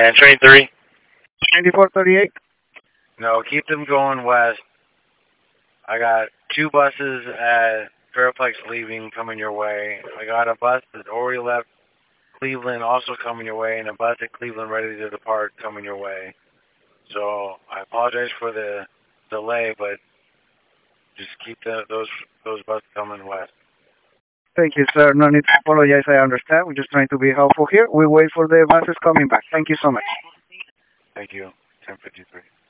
And train 3? 9438. No, keep them going west. I got 2 buses at Fairplex leaving coming your way. I got a bus that already left Cleveland also coming your way, and a bus at Cleveland ready to depart coming your way. So I apologize for the delay, but just keep those buses coming west. Thank you, sir. No need to apologize. I understand. We're just trying to be helpful here. We wait for the buses coming back. Thank you so much. Thank you. 1053.